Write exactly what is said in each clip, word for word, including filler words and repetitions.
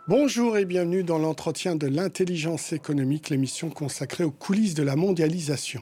Bonjour et bienvenue dans l'entretien de l'intelligence économique, l'émission consacrée aux coulisses de la mondialisation.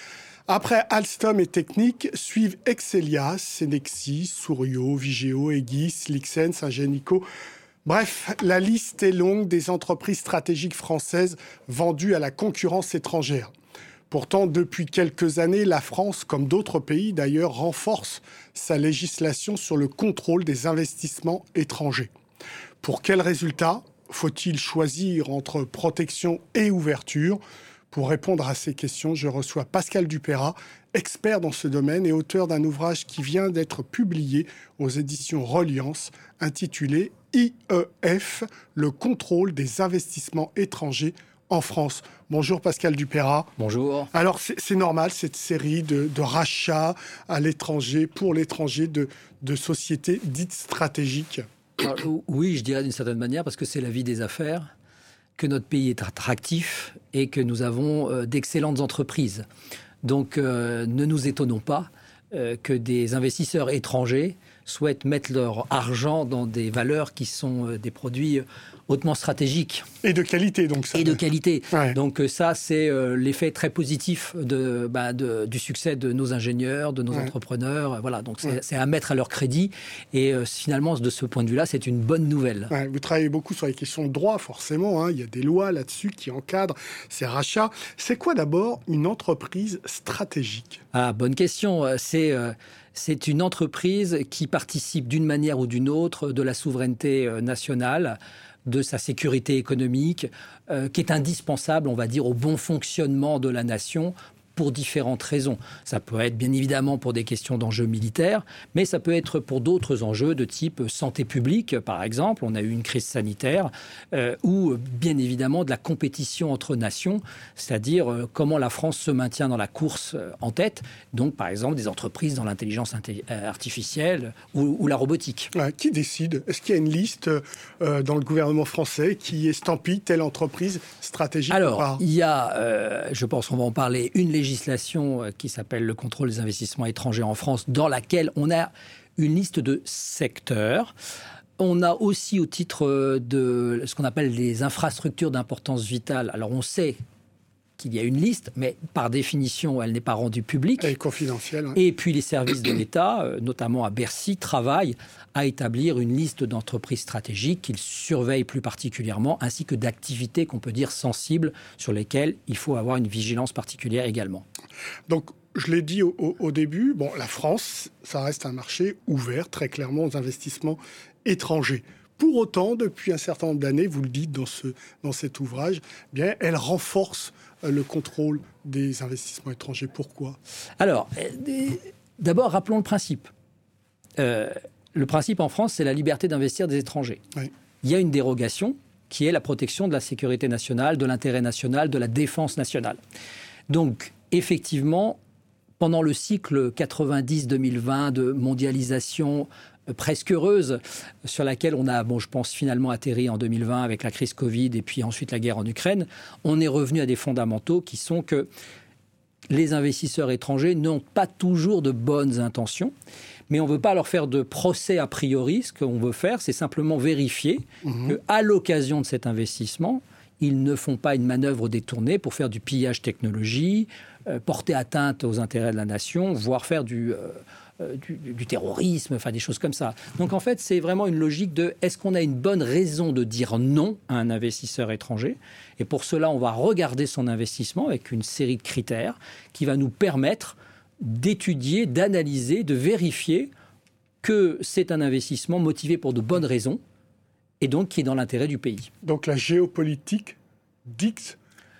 Après Alstom et Technip, suivent Excelia, Cenexi, Sourio, Vigeo, Egis, Lixens, Ingenico. Bref, la liste est longue des entreprises stratégiques françaises vendues à la concurrence étrangère. Pourtant, depuis quelques années, la France, comme d'autres pays d'ailleurs, renforce sa législation sur le contrôle des investissements étrangers. Pour quel résultat faut-il choisir entre protection et ouverture ? Pour répondre à ces questions, je reçois Pascal Dupeyrat, expert dans ce domaine et auteur d'un ouvrage qui vient d'être publié aux éditions Reliance, intitulé « I E F, le contrôle des investissements étrangers en France ». Bonjour Pascal Dupeyrat. Bonjour. Alors c'est, c'est normal cette série de, de rachats à l'étranger, pour l'étranger, de, de sociétés dites stratégiques. Alors, oui, je dirais d'une certaine manière, parce que c'est la vie des affaires, que notre pays est attractif et que nous avons euh, d'excellentes entreprises. Donc, euh, ne nous étonnons pas euh, que des investisseurs étrangers souhaitent mettre leur argent dans des valeurs qui sont euh, des produits hautement stratégiques. Et de qualité, donc. Ça et de qualité. Ouais. Donc ça, c'est euh, l'effet très positif de, bah, de, du succès de nos ingénieurs, de nos ouais. entrepreneurs. Voilà, donc c'est, ouais. c'est à mettre à leur crédit. Et euh, finalement, de ce point de vue-là, c'est une bonne nouvelle. Ouais, vous travaillez beaucoup sur les questions de droit, forcément. Hein. Il y a des lois là-dessus qui encadrent ces rachats. C'est quoi d'abord une entreprise stratégique ? Ah, bonne question. C'est... Euh, C'est une entreprise qui participe d'une manière ou d'une autre de la souveraineté nationale, de sa sécurité économique, euh, qui est indispensable, on va dire, au bon fonctionnement de la nation pour différentes raisons. Ça peut être bien évidemment pour des questions d'enjeux militaires, mais ça peut être pour d'autres enjeux de type santé publique, par exemple. On a eu une crise sanitaire, euh, ou bien évidemment de la compétition entre nations, c'est-à-dire euh, comment la France se maintient dans la course euh, en tête. Donc, par exemple, des entreprises dans l'intelligence inté- artificielle ou, ou la robotique. Ouais, qui décide ? Est-ce qu'il y a une liste euh, dans le gouvernement français qui estampille telle entreprise stratégique ? Alors, il y a, euh, je pense qu'on va en parler, une législation qui s'appelle le contrôle des investissements étrangers en France, dans laquelle on a une liste de secteurs. On a aussi au titre de ce qu'on appelle les infrastructures d'importance vitale. Alors on sait qu'il y a une liste, mais par définition, elle n'est pas rendue publique. Elle est confidentielle. Ouais. Et puis les services de l'État, notamment à Bercy, travaillent à établir une liste d'entreprises stratégiques qu'ils surveillent plus particulièrement, ainsi que d'activités qu'on peut dire sensibles, sur lesquelles il faut avoir une vigilance particulière également. Donc, je l'ai dit au, au, au début, bon, la France, ça reste un marché ouvert très clairement aux investissements étrangers. Pour autant, depuis un certain nombre d'années, vous le dites dans, ce, dans cet ouvrage, eh bien, elle renforce le contrôle des investissements étrangers. Pourquoi ? Alors, d'abord, rappelons le principe. Euh, le principe en France, c'est la liberté d'investir des étrangers. Oui. Il y a une dérogation qui est la protection de la sécurité nationale, de l'intérêt national, de la défense nationale. Donc, effectivement, pendant le cycle quatre-vingt-dix deux mille vingt de mondialisation presque heureuse, sur laquelle on a, bon, je pense, finalement atterri en deux mille vingt avec la crise Covid et puis ensuite la guerre en Ukraine, on est revenu à des fondamentaux qui sont que les investisseurs étrangers n'ont pas toujours de bonnes intentions, mais on ne veut pas leur faire de procès a priori. Ce qu'on veut faire, c'est simplement vérifier mmh. qu'à l'occasion de cet investissement, ils ne font pas une manœuvre détournée pour faire du pillage technologie, euh, porter atteinte aux intérêts de la nation, voire faire du... Euh, Du, du terrorisme, enfin des choses comme ça. Donc en fait, c'est vraiment une logique de est-ce qu'on a une bonne raison de dire non à un investisseur étranger ? Et pour cela, on va regarder son investissement avec une série de critères qui va nous permettre d'étudier, d'analyser, de vérifier que c'est un investissement motivé pour de bonnes raisons et donc qui est dans l'intérêt du pays. Donc la géopolitique dicte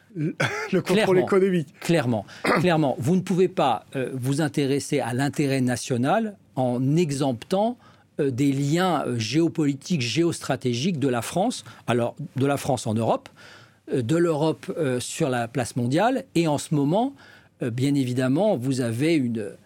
le contrôle clairement, économique. Clairement, clairement. Vous ne pouvez pas euh, vous intéresser à l'intérêt national en exemptant euh, des liens euh, géopolitiques, géostratégiques de la France, alors de la France en Europe, euh, de l'Europe euh, sur la place mondiale, et en ce moment, euh, bien évidemment, vous avez une,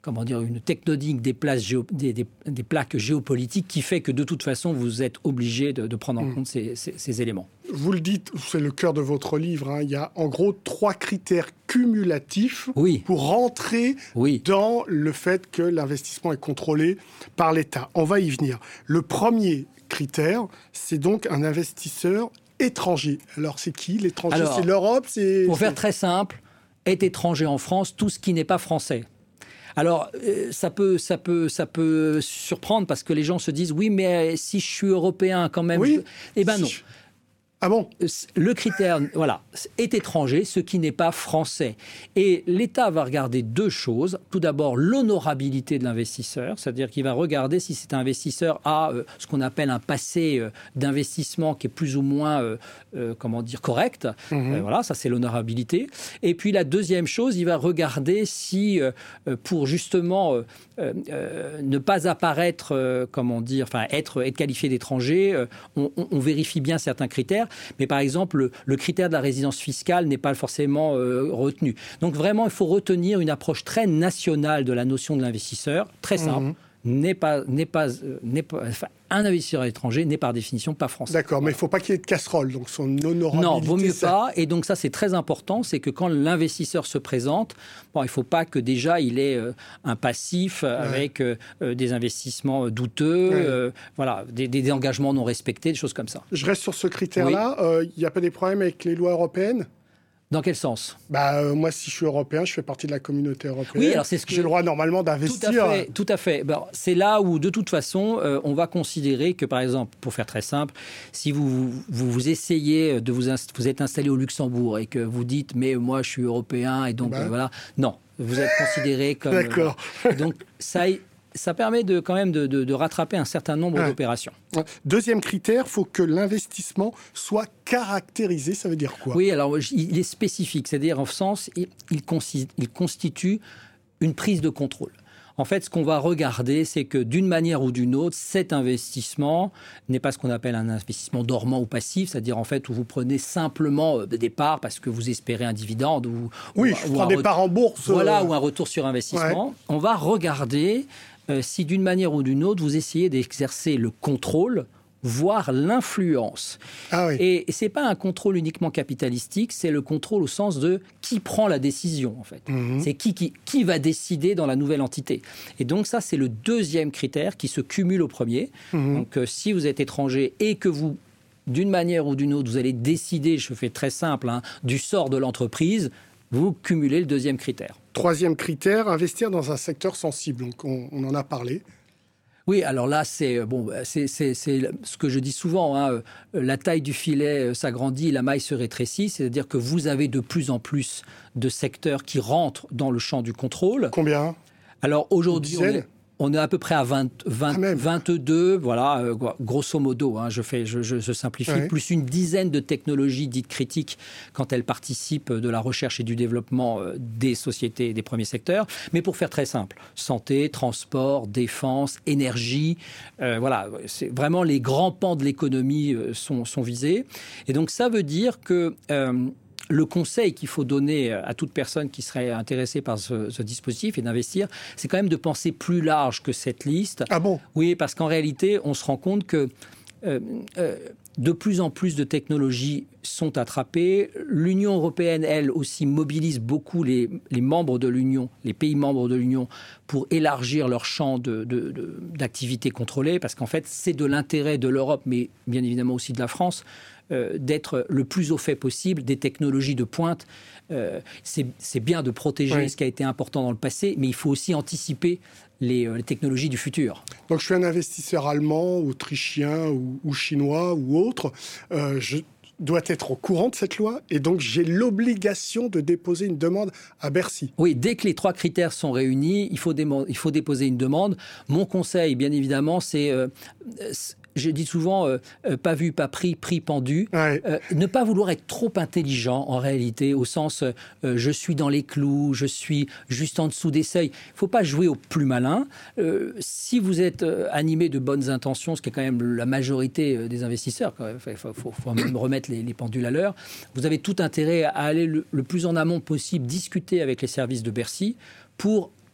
comment dire, une tectonique des, places géo, des, des, des plaques géopolitiques qui fait que de toute façon, vous êtes obligé de, de prendre en mmh. compte ces, ces, ces éléments. Vous le dites, c'est le cœur de votre livre, hein, il y a en gros trois critères cumulatifs oui. pour rentrer oui. dans le fait que l'investissement est contrôlé par l'État. On va y venir. Le premier critère, c'est donc un investisseur étranger. Alors, c'est qui l'étranger? Alors, c'est l'Europe c'est, Pour c'est... faire très simple, est étranger en France tout ce qui n'est pas français. Alors, euh, ça peut, ça peut, ça peut surprendre parce que les gens se disent « Oui, mais si je suis européen quand même... Oui. » Eh bien non. Si je... Ah bon? Le critère, voilà, est étranger, ce qui n'est pas français. Et l'État va regarder deux choses. Tout d'abord, l'honorabilité de l'investisseur, c'est-à-dire qu'il va regarder si cet investisseur a euh, ce qu'on appelle un passé euh, d'investissement qui est plus ou moins, euh, euh, comment dire, correct. Mmh. Euh, voilà, ça c'est l'honorabilité. Et puis la deuxième chose, il va regarder si, euh, pour justement euh, euh, ne pas apparaître, euh, comment dire, enfin être, être qualifié d'étranger, euh, on, on, on vérifie bien certains critères. Mais par exemple, le, le critère de la résidence fiscale n'est pas forcément euh, retenu. Donc vraiment, il faut retenir une approche très nationale de la notion de l'investisseur, très simple. Mmh. N'est pas, n'est pas, euh, n'est pas, enfin, un investisseur étranger n'est par définition pas français. D'accord, voilà. Mais il ne faut pas qu'il y ait de casserole, donc son honorabilité... Non, vaut mieux ça... pas. Et donc ça, c'est très important, c'est que quand l'investisseur se présente, bon, il ne faut pas que déjà il ait euh, un passif ouais. avec euh, des investissements douteux, ouais. euh, voilà, des, des engagements non respectés, des choses comme ça. Je reste sur ce critère-là. Il oui. n'y euh, a pas des problèmes avec les lois européennes ? Dans quel sens? Bah, euh, moi, si je suis européen, je fais partie de la communauté européenne. Oui, alors c'est ce que... J'ai le droit normalement d'investir. Tout à fait. Tout à fait. Ben, c'est là où, de toute façon, euh, on va considérer que, par exemple, pour faire très simple, si vous vous, vous essayez de vous, inst- vous êtes installé au Luxembourg et que vous dites, mais moi, je suis européen et donc ben... euh, voilà, non, vous êtes considéré comme. D'accord. Euh, donc ça. Ça permet de, quand même de, de, de rattraper un certain nombre ouais. d'opérations. Deuxième critère, il faut que l'investissement soit caractérisé. Ça veut dire quoi? Oui, alors il est spécifique. C'est-à-dire, en sens, il, il, consti- il constitue une prise de contrôle. En fait, ce qu'on va regarder, c'est que d'une manière ou d'une autre, cet investissement n'est pas ce qu'on appelle un investissement dormant ou passif, c'est-à-dire en fait où vous prenez simplement des parts parce que vous espérez un dividende ou oui, ou, je ou prends des ret- parts en bourse, voilà, euh... ou un retour sur investissement. Ouais. On va regarder euh, si d'une manière ou d'une autre vous essayez d'exercer le contrôle, voire l'influence. Ah oui. Et c'est pas un contrôle uniquement capitalistique, c'est le contrôle au sens de qui prend la décision, en fait. Mmh. C'est qui, qui, qui va décider dans la nouvelle entité. Et donc ça, c'est le deuxième critère qui se cumule au premier. Mmh. Donc euh, si vous êtes étranger et que vous, d'une manière ou d'une autre, vous allez décider, je fais très simple, hein, du sort de l'entreprise, vous cumulez le deuxième critère. Troisième critère, investir dans un secteur sensible. Donc on, on en a parlé. Oui, alors là, c'est, bon, c'est, c'est, c'est ce que je dis souvent, hein, la taille du filet s'agrandit, la maille se rétrécit, c'est-à-dire que vous avez de plus en plus de secteurs qui rentrent dans le champ du contrôle. Combien? Alors aujourd'hui, on est, on est à peu près à vingt, vingt, ah vingt-deux, voilà, euh, grosso modo, hein, je, fais, je, je, je simplifie, ouais. plus une dizaine de technologies dites critiques quand elles participent de la recherche et du développement euh, des sociétés des premiers secteurs. Mais pour faire très simple, santé, transport, défense, énergie, euh, voilà, c'est vraiment les grands pans de l'économie euh, sont, sont visés. Et donc ça veut dire que... Euh, le conseil qu'il faut donner à toute personne qui serait intéressée par ce, ce dispositif et d'investir, c'est quand même de penser plus large que cette liste. Ah bon? Oui, parce qu'en réalité, on se rend compte que euh, euh, de plus en plus de technologies sont attrapées. L'Union européenne, elle aussi, mobilise beaucoup les, les membres de l'Union, les pays membres de l'Union, pour élargir leur champ de, de, de, d'activité contrôlée, parce qu'en fait, c'est de l'intérêt de l'Europe, mais bien évidemment aussi de la France, Euh, d'être le plus au fait possible des technologies de pointe. Euh, c'est, c'est bien de protéger oui. ce qui a été important dans le passé, mais il faut aussi anticiper les, euh, les technologies du futur. Donc je suis un investisseur allemand, autrichien ou, ou chinois ou autre. Euh, je dois être au courant de cette loi et donc j'ai l'obligation de déposer une demande à Bercy. Oui, dès que les trois critères sont réunis, il faut, démo- il faut déposer une demande. Mon conseil, bien évidemment, c'est... Euh, c'est je dis souvent, euh, euh, pas vu, pas pris, pris, pendu. Ouais. Euh, ne pas vouloir être trop intelligent, en réalité, au sens, euh, je suis dans les clous, je suis juste en dessous des seuils. Il ne faut pas jouer au plus malin. Euh, si vous êtes euh, animé de bonnes intentions, ce qui est quand même la majorité des investisseurs, il faut, faut, faut même remettre les, les pendules à l'heure, vous avez tout intérêt à aller le, le plus en amont possible, discuter avec les services de Bercy pour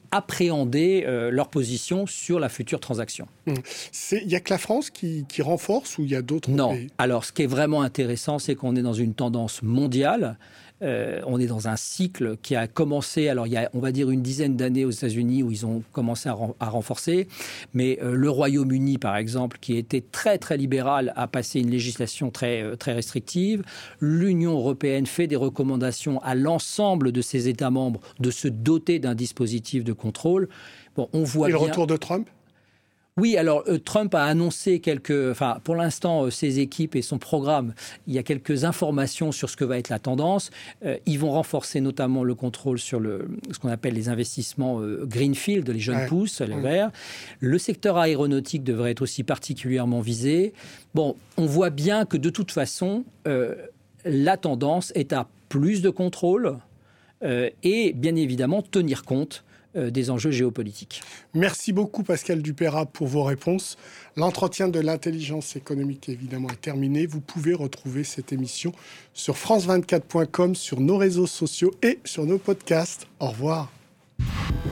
appréhender euh, leur position sur la future transaction. Il n'y a que la France qui, qui renforce ou il y a d'autres Non. pays ? Alors, ce qui est vraiment intéressant, c'est qu'on est dans une tendance mondiale. Euh, on est dans un cycle qui a commencé, alors il y a, on va dire, une dizaine d'années aux États-Unis où ils ont commencé à, ren- à renforcer. Mais euh, le Royaume-Uni, par exemple, qui était très, très libéral, a passé une législation très, euh, très restrictive. L'Union européenne fait des recommandations à l'ensemble de ses États membres de se doter d'un dispositif de contrôle. Bon, on voit Et le bien... retour de Trump ? Oui, alors euh, Trump a annoncé quelques, enfin pour l'instant euh, ses équipes et son programme, il y a quelques informations sur ce que va être la tendance. Euh, ils vont renforcer notamment le contrôle sur le, ce qu'on appelle les investissements euh, greenfield, les jeunes ouais. pousses, les ouais. verts. Le secteur aéronautique devrait être aussi particulièrement visé. Bon, on voit bien que de toute façon, euh, la tendance est à plus de contrôle euh, et bien évidemment tenir compte des enjeux géopolitiques. Merci beaucoup Pascal Dupeyrat pour vos réponses. L'entretien de l'intelligence économique évidemment est terminé. Vous pouvez retrouver cette émission sur france vingt-quatre point com, sur nos réseaux sociaux et sur nos podcasts. Au revoir.